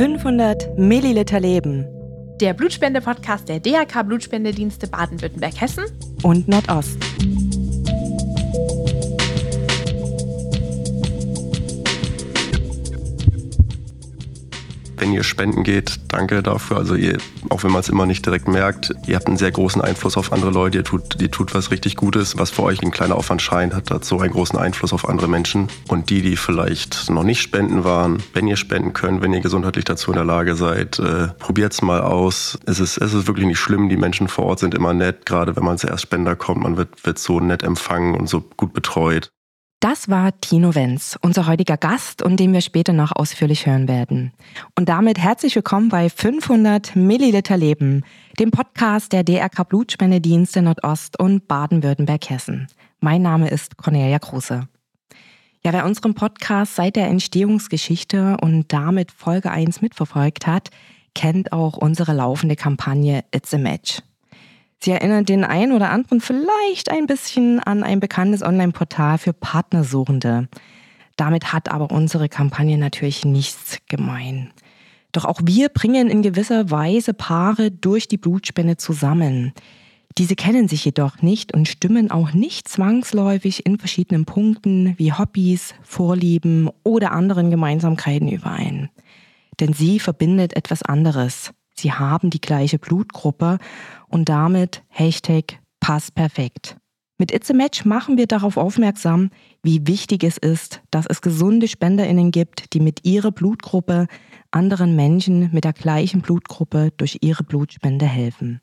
500 Milliliter Leben. Der Blutspende-Podcast der DRK Blutspendedienste Baden-Württemberg-Hessen und Nordost. Wenn ihr spenden geht, danke dafür. Also ihr, auch wenn man es immer nicht direkt merkt, ihr habt einen sehr großen Einfluss auf andere Leute. Ihr tut was richtig Gutes. Was für euch ein kleiner Aufwand scheint, hat so einen großen Einfluss auf andere Menschen. Und die vielleicht noch nicht spenden waren, wenn ihr spenden könnt, wenn ihr gesundheitlich dazu in der Lage seid, probiert es mal aus. Es ist wirklich nicht schlimm. Die Menschen vor Ort sind immer nett. Gerade wenn man als Erstspender kommt, man wird so nett empfangen und so gut betreut. Das war Tino Wenz, unser heutiger Gast und den wir später noch ausführlich hören werden. Und damit herzlich willkommen bei 500 Milliliter Leben, dem Podcast der DRK Blutspendedienste Nordost und Baden-Württemberg-Hessen. Mein Name ist Cornelia Kruse. Ja, wer unseren Podcast seit der Entstehungsgeschichte und damit Folge 1 mitverfolgt hat, kennt auch unsere laufende Kampagne It's a Match. Sie erinnert den einen oder anderen vielleicht ein bisschen an ein bekanntes Online-Portal für Partnersuchende. Damit hat aber unsere Kampagne natürlich nichts gemein. Doch auch wir bringen in gewisser Weise Paare durch die Blutspende zusammen. Diese kennen sich jedoch nicht und stimmen auch nicht zwangsläufig in verschiedenen Punkten wie Hobbys, Vorlieben oder anderen Gemeinsamkeiten überein. Denn sie verbindet etwas anderes. Sie haben die gleiche Blutgruppe und damit #PassPerfekt. Mit It's a Match machen wir darauf aufmerksam, wie wichtig es ist, dass es gesunde SpenderInnen gibt, die mit ihrer Blutgruppe anderen Menschen mit der gleichen Blutgruppe durch ihre Blutspende helfen.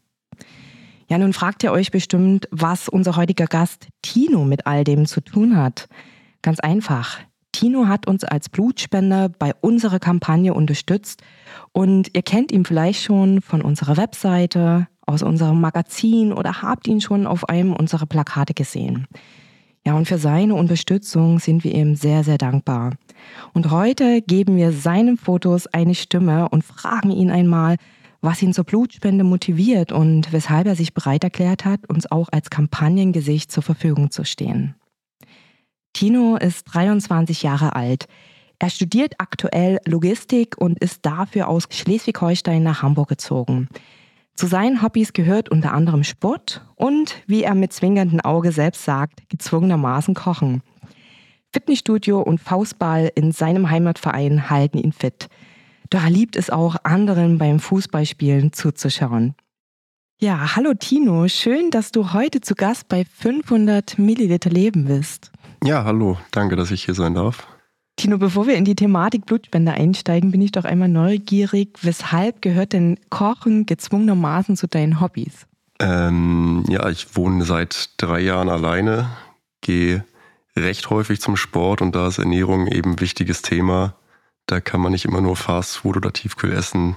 Ja, nun fragt ihr euch bestimmt, was unser heutiger Gast Tino mit all dem zu tun hat. Ganz einfach. Tino hat uns als Blutspender bei unserer Kampagne unterstützt und ihr kennt ihn vielleicht schon von unserer Webseite, aus unserem Magazin oder habt ihn schon auf einem unserer Plakate gesehen. Ja, und für seine Unterstützung sind wir ihm sehr, sehr dankbar. Und heute geben wir seinen Fotos eine Stimme und fragen ihn einmal, was ihn zur Blutspende motiviert und weshalb er sich bereit erklärt hat, uns auch als Kampagnengesicht zur Verfügung zu stehen. Tino ist 23 Jahre alt. Er studiert aktuell Logistik und ist dafür aus Schleswig-Holstein nach Hamburg gezogen. Zu seinen Hobbys gehört unter anderem Sport und, wie er mit zwinkerndem Auge selbst sagt, gezwungenermaßen Kochen. Fitnessstudio und Faustball in seinem Heimatverein halten ihn fit. Doch er liebt es auch, anderen beim Fußballspielen zuzuschauen. Ja, hallo Tino, schön, dass du heute zu Gast bei 500 Milliliter Leben bist. Ja, hallo, danke, dass ich hier sein darf. Tino, bevor wir in die Thematik Blutspende einsteigen, bin ich doch einmal neugierig. Weshalb gehört denn Kochen gezwungenermaßen zu deinen Hobbys? Ja, ich wohne seit 3 Jahren alleine, gehe recht häufig zum Sport und da ist Ernährung eben ein wichtiges Thema. Da kann man nicht immer nur Fastfood oder Tiefkühlessen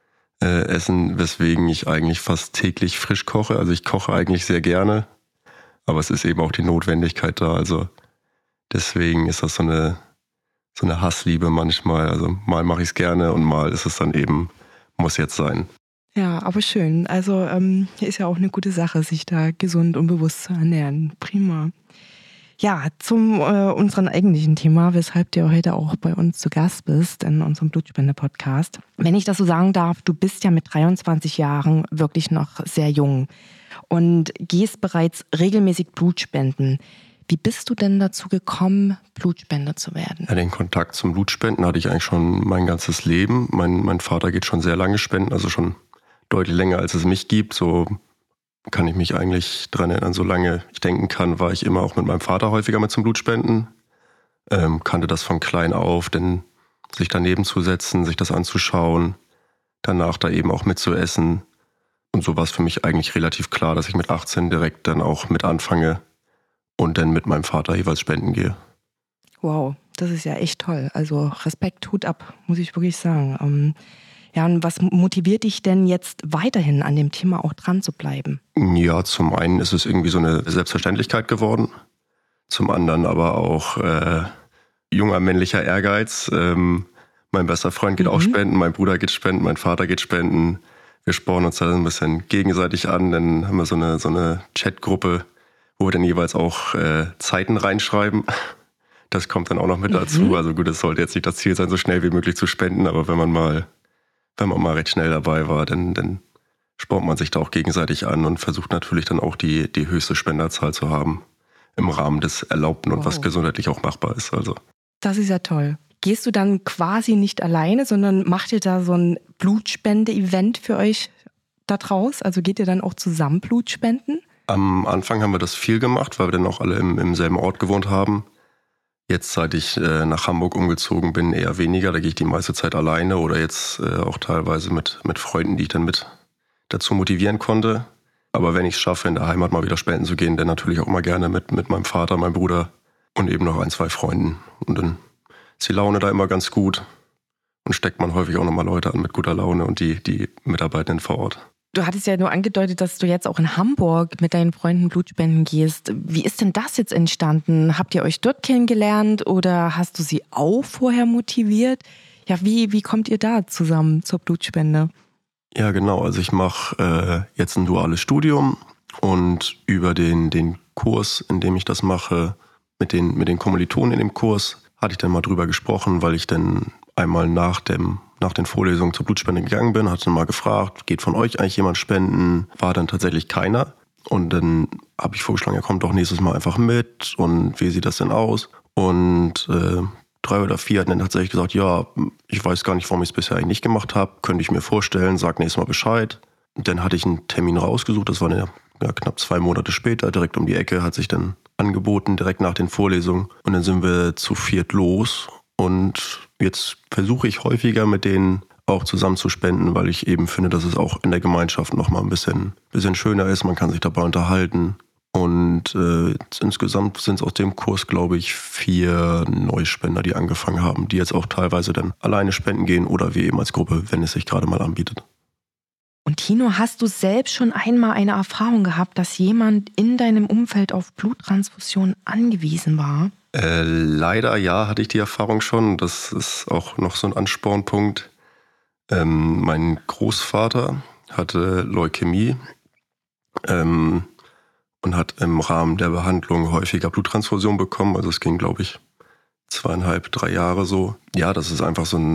essen, weswegen ich eigentlich fast täglich frisch koche. Also ich koche eigentlich sehr gerne, aber es ist eben auch die Notwendigkeit da. Also deswegen ist das so eine Hassliebe manchmal. Also mal mache ich es gerne und mal ist es dann eben, muss jetzt sein. Ja, aber schön. Also ist ja auch eine gute Sache, sich da gesund und bewusst zu ernähren. Prima. Ja, zum unserem eigentlichen Thema, weshalb du heute auch bei uns zu Gast bist in unserem Blutspende-Podcast. Wenn ich das so sagen darf, du bist ja mit 23 Jahren wirklich noch sehr jung und gehst bereits regelmäßig Blutspenden. Wie bist du denn dazu gekommen, Blutspender zu werden? Ja, den Kontakt zum Blutspenden hatte ich eigentlich schon mein ganzes Leben. Mein Vater geht schon sehr lange spenden, also schon deutlich länger, als es mich gibt. So kann ich mich eigentlich dran erinnern, solange ich denken kann, war ich immer auch mit meinem Vater häufiger mit zum Blutspenden. Kannte das von klein auf, denn sich daneben zu setzen, sich das anzuschauen, danach da eben auch mitzuessen. Und so war es für mich eigentlich relativ klar, dass ich mit 18 direkt dann auch mit anfange und dann mit meinem Vater jeweils spenden gehe. Wow, das ist ja echt toll. Also Respekt, Hut ab, muss ich wirklich sagen. Ja, und was motiviert dich denn jetzt weiterhin an dem Thema auch dran zu bleiben? Ja, zum einen ist es irgendwie so eine Selbstverständlichkeit geworden. Zum anderen aber auch junger männlicher Ehrgeiz. Mein bester Freund geht auch spenden, mein Bruder geht spenden, mein Vater geht spenden. Wir spornen uns da ein bisschen gegenseitig an. Dann haben wir so eine Chatgruppe, wo wir dann jeweils auch Zeiten reinschreiben. Das kommt dann auch noch mit dazu. Also gut, es sollte jetzt nicht das Ziel sein, so schnell wie möglich zu spenden, aber wenn man mal wenn man mal recht schnell dabei war, dann spornt man sich da auch gegenseitig an und versucht natürlich dann auch die höchste Spenderzahl zu haben im Rahmen des Erlaubten und was gesundheitlich auch machbar ist. Also. Das ist ja toll. Gehst du dann quasi nicht alleine, sondern macht ihr da so ein Blutspende-Event für euch da draus? Also geht ihr dann auch zusammen Blut spenden? Am Anfang haben wir das viel gemacht, weil wir dann auch alle im selben Ort gewohnt haben. Jetzt, seit ich nach Hamburg umgezogen bin, eher weniger. Da gehe ich die meiste Zeit alleine oder jetzt auch teilweise mit Freunden, die ich dann mit dazu motivieren konnte. Aber wenn ich es schaffe, in der Heimat mal wieder spenden zu gehen, dann natürlich auch immer gerne mit meinem Vater, meinem Bruder und eben noch 1, 2 Freunden. Und dann ist die Laune da immer ganz gut und steckt man häufig auch nochmal Leute an mit guter Laune und die Mitarbeitenden vor Ort. Du hattest ja nur angedeutet, dass du jetzt auch in Hamburg mit deinen Freunden Blutspenden gehst. Wie ist denn das jetzt entstanden? Habt ihr euch dort kennengelernt oder hast du sie auch vorher motiviert? Ja, wie kommt ihr da zusammen zur Blutspende? Ja, genau. Also ich mache jetzt ein duales Studium und über den Kurs, in dem ich das mache, mit den Kommilitonen in dem Kurs, hatte ich dann mal drüber gesprochen, weil ich dann einmal nach den Vorlesungen zur Blutspende gegangen bin, hatte dann mal gefragt, geht von euch eigentlich jemand spenden? War dann tatsächlich keiner. Und dann habe ich vorgeschlagen, ja, kommt doch nächstes Mal einfach mit und wie sieht das denn aus? Und 3 oder 4 hatten dann tatsächlich gesagt, ja, ich weiß gar nicht, warum ich es bisher eigentlich nicht gemacht habe, könnte ich mir vorstellen, sag nächstes Mal Bescheid. Und dann hatte ich einen Termin rausgesucht, das war knapp 2 Monate später, direkt um die Ecke, hat sich dann angeboten, direkt nach den Vorlesungen. Und dann sind wir zu 4 los und jetzt versuche ich häufiger mit denen auch zusammen zu spenden, weil ich eben finde, dass es auch in der Gemeinschaft nochmal ein bisschen schöner ist, man kann sich dabei unterhalten. Und insgesamt sind es aus dem Kurs, glaube ich, 4 Neuspender, die angefangen haben, die jetzt auch teilweise dann alleine spenden gehen oder wir eben als Gruppe, wenn es sich gerade mal anbietet. Und Tino, hast du selbst schon einmal eine Erfahrung gehabt, dass jemand in deinem Umfeld auf Bluttransfusion angewiesen war? Leider ja, hatte ich die Erfahrung schon. Das ist auch noch so ein Anspornpunkt. Mein Großvater hatte Leukämie und hat im Rahmen der Behandlung häufiger Bluttransfusion bekommen. Also es ging, glaube ich, 2,5, 3 Jahre so. Ja, das ist einfach so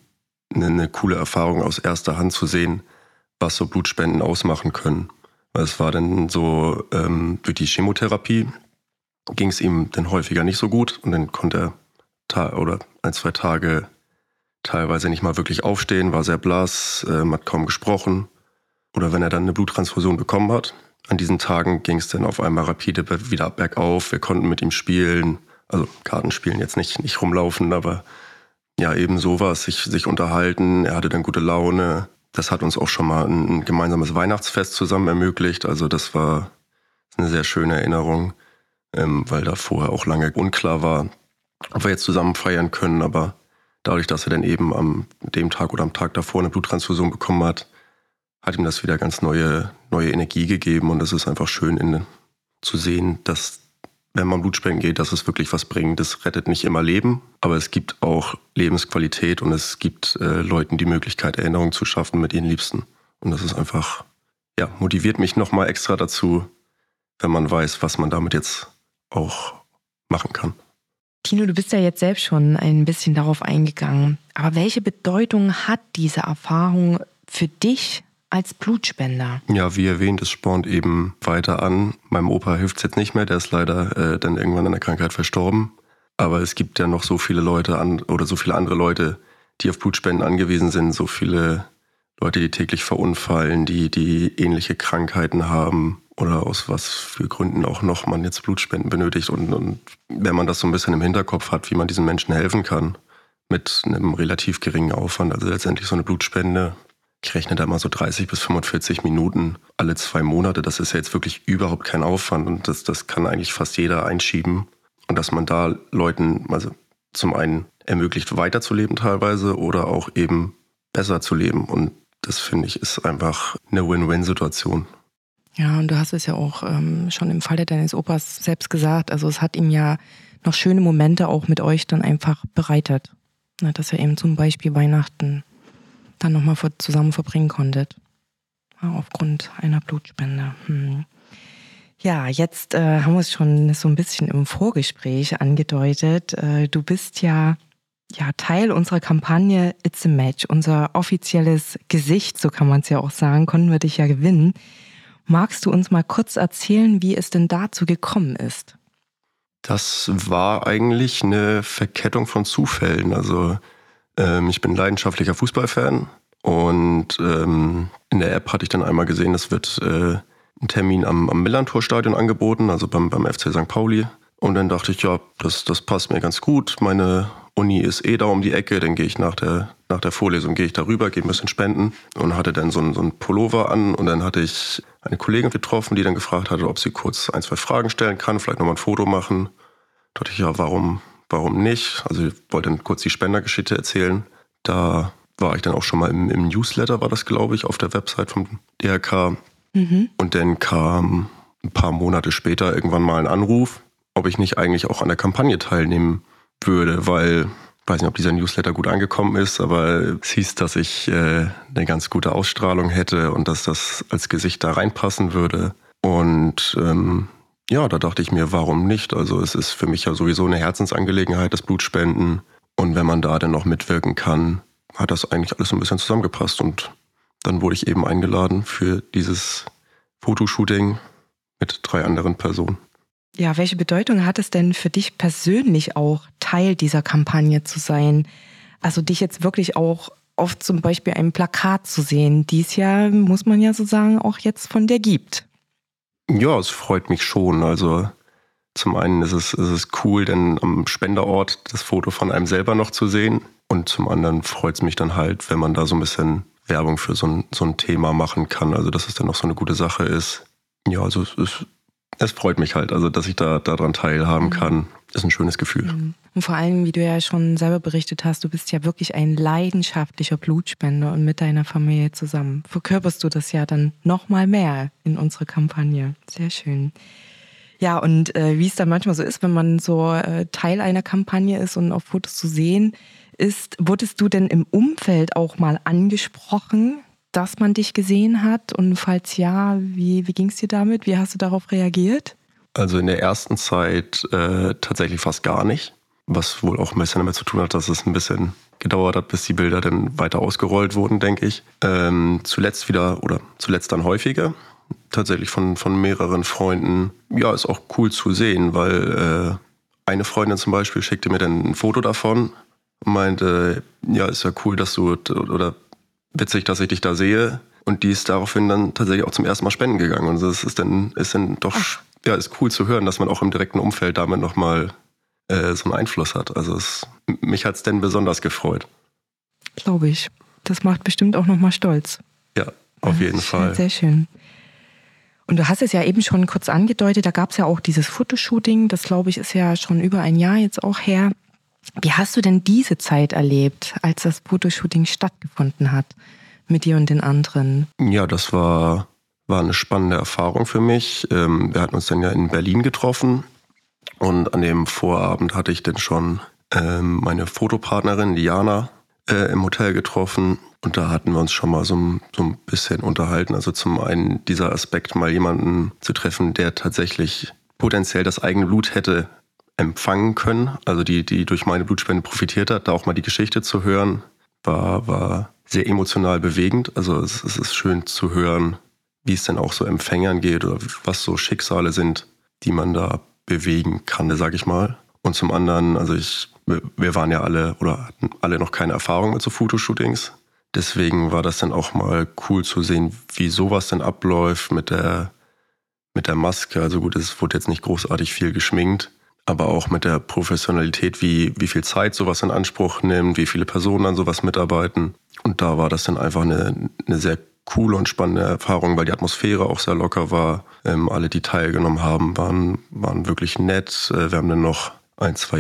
eine coole Erfahrung aus erster Hand zu sehen, was so Blutspenden ausmachen können. Weil es war dann so, durch die Chemotherapie ging es ihm dann häufiger nicht so gut und dann konnte er 1, 2 Tage teilweise nicht mal wirklich aufstehen, war sehr blass, hat kaum gesprochen. Oder wenn er dann eine Bluttransfusion bekommen hat, an diesen Tagen ging es dann auf einmal rapide wieder bergauf. Wir konnten mit ihm spielen, also Kartenspielen jetzt nicht rumlaufen, aber ja, eben sowas, sich unterhalten. Er hatte dann gute Laune. Das hat uns auch schon mal ein gemeinsames Weihnachtsfest zusammen ermöglicht. Also das war eine sehr schöne Erinnerung, weil da vorher auch lange unklar war, ob wir jetzt zusammen feiern können. Aber dadurch, dass er dann eben am dem Tag oder am Tag davor eine Bluttransfusion bekommen hat ihm das wieder ganz neue Energie gegeben. Und es ist einfach schön zu sehen, dass, wenn man Blutspenden geht, dass es wirklich was bringt. Es rettet nicht immer Leben, aber es gibt auch Lebensqualität und es gibt Leuten die Möglichkeit, Erinnerungen zu schaffen mit ihren Liebsten. Und das ist einfach, ja, motiviert mich nochmal extra dazu, wenn man weiß, was man damit jetzt auch machen kann. Tino, du bist ja jetzt selbst schon ein bisschen darauf eingegangen. Aber welche Bedeutung hat diese Erfahrung für dich als Blutspender? Ja, wie erwähnt, es spornt eben weiter an. Meinem Opa hilft es jetzt nicht mehr, der ist leider dann irgendwann an der Krankheit verstorben. Aber es gibt ja noch so viele Leute oder so viele andere Leute, die auf Blutspenden angewiesen sind, so viele Leute, die täglich verunfallen, die ähnliche Krankheiten haben oder aus was für Gründen auch noch man jetzt Blutspenden benötigt. Und wenn man das so ein bisschen im Hinterkopf hat, wie man diesen Menschen helfen kann, mit einem relativ geringen Aufwand, also letztendlich so eine Blutspende, ich rechne da mal so 30 bis 45 Minuten alle 2 Monate. Das ist ja jetzt wirklich überhaupt kein Aufwand und das kann eigentlich fast jeder einschieben. Und dass man da Leuten also zum einen ermöglicht, weiterzuleben teilweise oder auch eben besser zu leben. Und das, finde ich, ist einfach eine Win-Win-Situation. Ja, und du hast es ja auch schon im Falle deines Opas selbst gesagt. Also es hat ihm ja noch schöne Momente auch mit euch dann einfach bereitet. Na, dass ihr eben zum Beispiel Weihnachten dann nochmal zusammen verbringen konntet. Ja, aufgrund einer Blutspende. Ja, jetzt haben wir es schon so ein bisschen im Vorgespräch angedeutet. Du bist ja Teil unserer Kampagne It's a Match, unser offizielles Gesicht, so kann man es ja auch sagen, konnten wir dich ja gewinnen. Magst du uns mal kurz erzählen, wie es denn dazu gekommen ist? Das war eigentlich eine Verkettung von Zufällen. Also ich bin leidenschaftlicher Fußballfan und in der App hatte ich dann einmal gesehen, es wird ein Termin am Millerntor-Stadion angeboten, also beim FC St. Pauli. Und dann dachte ich, ja, das passt mir ganz gut. Meine Uni ist da um die Ecke, dann gehe ich nach der Vorlesung gehe ich darüber, gehe ein bisschen spenden und hatte dann so einen Pullover an und dann hatte ich eine Kollegin getroffen, die dann gefragt hatte, ob sie kurz 1, 2 Fragen stellen kann, vielleicht nochmal ein Foto machen. Da dachte ich, ja, warum nicht? Also ich wollte dann kurz die Spendergeschichte erzählen. Da war ich dann auch schon mal im Newsletter, war das, glaube ich, auf der Website vom DRK. Und dann kam ein paar Monate später irgendwann mal ein Anruf, ob ich nicht eigentlich auch an der Kampagne teilnehmen würde, weil, ich weiß nicht, ob dieser Newsletter gut angekommen ist, aber es hieß, dass ich eine ganz gute Ausstrahlung hätte und dass das als Gesicht da reinpassen würde. Und da dachte ich mir, warum nicht? Also es ist für mich ja sowieso eine Herzensangelegenheit, das Blutspenden. Und wenn man da dann noch mitwirken kann, hat das eigentlich alles so ein bisschen zusammengepasst. Und dann wurde ich eben eingeladen für dieses Fotoshooting mit 3 anderen Personen. Ja, welche Bedeutung hat es denn für dich persönlich auch, Teil dieser Kampagne zu sein? Also dich jetzt wirklich auch auf zum Beispiel einem Plakat zu sehen, die es ja, muss man ja so sagen, auch jetzt von dir gibt. Ja, es freut mich schon. Also zum einen ist es cool, denn am Spenderort das Foto von einem selber noch zu sehen. Und zum anderen freut es mich dann halt, wenn man da so ein bisschen Werbung für so ein Thema machen kann. Also dass es dann noch so eine gute Sache ist. Ja, also es freut mich halt, also dass ich daran teilhaben kann. Ist ein schönes Gefühl. Und vor allem, wie du ja schon selber berichtet hast, du bist ja wirklich ein leidenschaftlicher Blutspender und mit deiner Familie zusammen verkörperst du das ja dann noch mal mehr in unserer Kampagne. Sehr schön. Ja, und wie es dann manchmal so ist, wenn man so Teil einer Kampagne ist und auf Fotos zu sehen ist, wurdest du denn im Umfeld auch mal angesprochen, dass man dich gesehen hat? Und falls ja, wie ging es dir damit? Wie hast du darauf reagiert? Also in der ersten Zeit tatsächlich fast gar nicht. Was wohl auch ein bisschen damit zu tun hat, dass es ein bisschen gedauert hat, bis die Bilder dann weiter ausgerollt wurden, denke ich. Zuletzt dann häufiger. Tatsächlich von mehreren Freunden. Ja, ist auch cool zu sehen, weil eine Freundin zum Beispiel schickte mir dann ein Foto davon und meinte, ja, ist ja cool, oder witzig, dass ich dich da sehe. Und die ist daraufhin dann tatsächlich auch zum ersten Mal spenden gegangen. Und das ist dann doch, ja, ist cool zu hören, dass man auch im direkten Umfeld damit nochmal so einen Einfluss hat. Also mich hat es denn besonders gefreut. Glaube ich. Das macht bestimmt auch nochmal stolz. Ja, auf jeden Fall. Sehr schön. Und du hast es ja eben schon kurz angedeutet, da gab es ja auch dieses Fotoshooting, das glaube ich ist ja schon über ein Jahr jetzt auch her. Wie hast du denn diese Zeit erlebt, als das Fotoshooting stattgefunden hat mit dir und den anderen? Ja, das war eine spannende Erfahrung für mich. Wir hatten uns dann ja in Berlin getroffen und an dem Vorabend hatte ich dann schon meine Fotopartnerin Diana im Hotel getroffen und da hatten wir uns schon mal so ein bisschen unterhalten. Also zum einen dieser Aspekt, mal jemanden zu treffen, der tatsächlich potenziell das eigene Blut hätte empfangen können, also die durch meine Blutspende profitiert hat, da auch mal die Geschichte zu hören, war sehr emotional bewegend. Also es ist schön zu hören, wie es denn auch so Empfängern geht oder was so Schicksale sind, die man da bewegen kann, sage ich mal. Und zum anderen, also wir waren ja alle oder hatten alle noch keine Erfahrung mit so Fotoshootings. Deswegen war das dann auch mal cool zu sehen, wie sowas denn abläuft mit der Maske. Also gut, es wurde jetzt nicht großartig viel geschminkt, aber auch mit der Professionalität, wie viel Zeit sowas in Anspruch nimmt, wie viele Personen an sowas mitarbeiten. Und da war das dann einfach eine sehr coole und spannende Erfahrung, weil die Atmosphäre auch sehr locker war. Alle, die teilgenommen haben, waren wirklich nett. Wir haben dann noch ein, zwei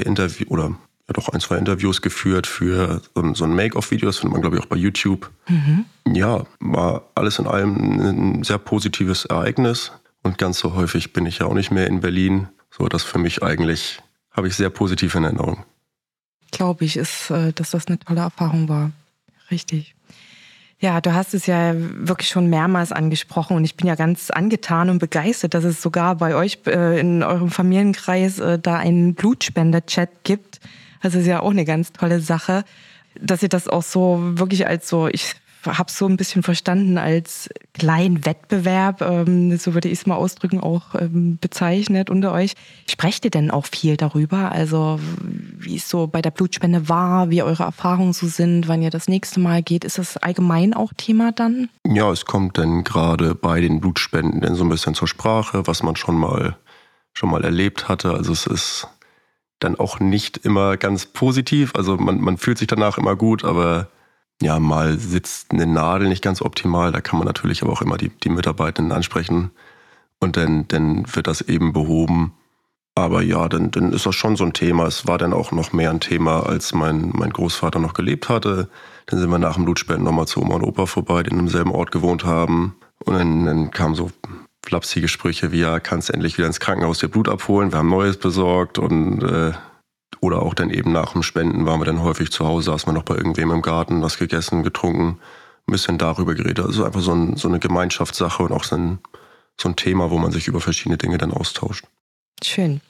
Interviews geführt für so ein Make-off-Video. Das findet man, glaube ich, auch bei YouTube. Ja, war alles in allem ein sehr positives Ereignis. Und ganz so häufig bin ich ja auch nicht mehr in Berlin. So, das für mich eigentlich habe ich sehr positiv in Erinnerung. Glaube ich, dass das eine tolle Erfahrung war. Richtig. Ja, du hast es ja wirklich schon mehrmals angesprochen und ich bin ja ganz angetan und begeistert, dass es sogar bei euch in eurem Familienkreis da einen Blutspender-Chat gibt. Das ist ja auch eine ganz tolle Sache, dass ihr das auch so wirklich als so, ich habe es so ein bisschen verstanden, als kleinen Wettbewerb, so würde ich es mal ausdrücken, auch bezeichnet unter euch. Sprecht ihr denn auch viel darüber? Also wie es so bei der Blutspende war, wie eure Erfahrungen so sind, wann ihr das nächste Mal geht? Ist das allgemein auch Thema dann? Ja, es kommt dann gerade bei den Blutspenden dann so ein bisschen zur Sprache, was man schon mal erlebt hatte. Also es ist dann auch nicht immer ganz positiv. Also man fühlt sich danach immer gut, aber ja, mal sitzt eine Nadel nicht ganz optimal. Da kann man natürlich aber auch immer die Mitarbeitenden ansprechen und dann wird das eben behoben. Aber ja, dann ist das schon so ein Thema. Es war dann auch noch mehr ein Thema, als mein Großvater noch gelebt hatte. Dann sind wir nach dem Blutspenden nochmal zu Oma und Opa vorbei, die in demselben Ort gewohnt haben. Und dann kamen so flapsige Sprüche wie, ja, kannst du endlich wieder ins Krankenhaus dir Blut abholen, wir haben Neues besorgt. Und oder auch dann eben nach dem Spenden waren wir dann häufig zu Hause, saßen wir noch bei irgendwem im Garten, was gegessen, getrunken, ein bisschen darüber geredet. Also einfach so eine Gemeinschaftssache und auch so ein Thema, wo man sich über verschiedene Dinge dann austauscht. Schön.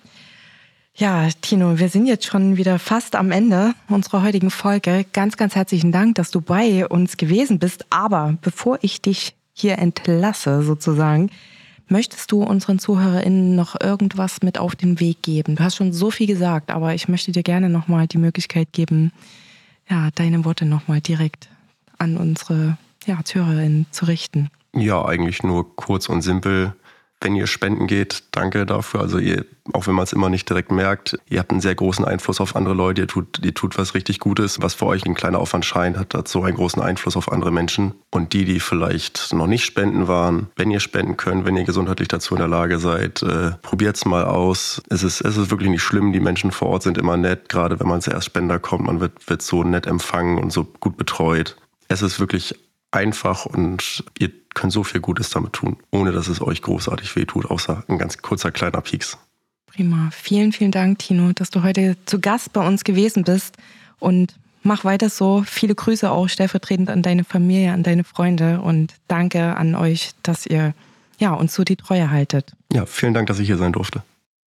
Ja, Tino, wir sind jetzt schon wieder fast am Ende unserer heutigen Folge. Ganz, ganz herzlichen Dank, dass du bei uns gewesen bist. Aber bevor ich dich hier entlasse sozusagen, möchtest du unseren ZuhörerInnen noch irgendwas mit auf den Weg geben? Du hast schon so viel gesagt, aber ich möchte dir gerne nochmal die Möglichkeit geben, ja, deine Worte nochmal direkt an unsere ZuhörerInnen zu richten. Ja, eigentlich nur kurz und simpel. Wenn ihr spenden geht, danke dafür. Also ihr, auch wenn man es immer nicht direkt merkt, ihr habt einen sehr großen Einfluss auf andere Leute. Ihr tut was richtig Gutes, was für euch ein kleiner Aufwand scheint, hat so einen großen Einfluss auf andere Menschen. Und die vielleicht noch nicht spenden waren, wenn ihr spenden könnt, wenn ihr gesundheitlich dazu in der Lage seid, probiert's mal aus. Es ist wirklich nicht schlimm. Die Menschen vor Ort sind immer nett, gerade wenn man zuerst Spender kommt. Man wird so nett empfangen und so gut betreut. Es ist wirklich einfach und ihr könnt so viel Gutes damit tun, ohne dass es euch großartig wehtut, außer ein ganz kurzer kleiner Pieks. Prima. Vielen, vielen Dank, Tino, dass du heute zu Gast bei uns gewesen bist und mach weiter so. Viele Grüße auch stellvertretend an deine Familie, an deine Freunde und danke an euch, dass ihr uns so die Treue haltet. Ja, vielen Dank, dass ich hier sein durfte.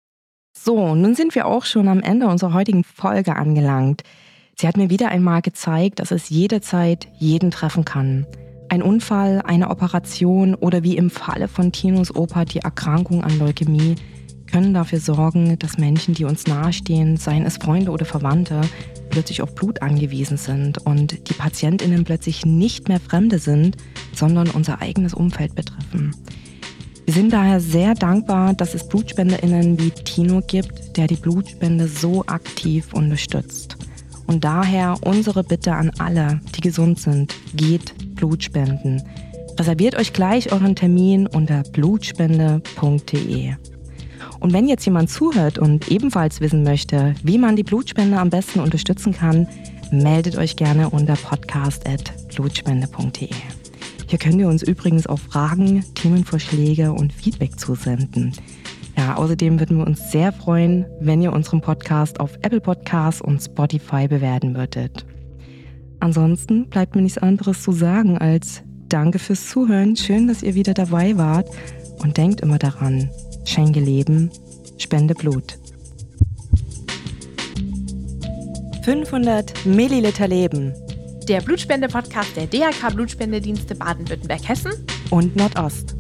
So, nun sind wir auch schon am Ende unserer heutigen Folge angelangt. Sie hat mir wieder einmal gezeigt, dass es jederzeit jeden treffen kann. Ein Unfall, eine Operation oder wie im Falle von Tinos Opa die Erkrankung an Leukämie können dafür sorgen, dass Menschen, die uns nahestehen, seien es Freunde oder Verwandte, plötzlich auf Blut angewiesen sind und die PatientInnen plötzlich nicht mehr Fremde sind, sondern unser eigenes Umfeld betreffen. Wir sind daher sehr dankbar, dass es BlutspenderInnen wie Tino gibt, der die Blutspende so aktiv unterstützt. Und daher unsere Bitte an alle, die gesund sind, geht Blut spenden. Reserviert euch gleich euren Termin unter blutspende.de. Und wenn jetzt jemand zuhört und ebenfalls wissen möchte, wie man die Blutspende am besten unterstützen kann, meldet euch gerne unter podcast@blutspende.de. Hier könnt ihr uns übrigens auch Fragen, Themenvorschläge und Feedback zusenden. Ja, außerdem würden wir uns sehr freuen, wenn ihr unseren Podcast auf Apple Podcasts und Spotify bewerten würdet. Ansonsten bleibt mir nichts anderes zu sagen als Danke fürs Zuhören, schön, dass ihr wieder dabei wart und denkt immer daran, schenke Leben, spende Blut. 500 Milliliter Leben. Der Blutspende-Podcast der DRK Blutspendedienste Baden-Württemberg-Hessen Und Nordost.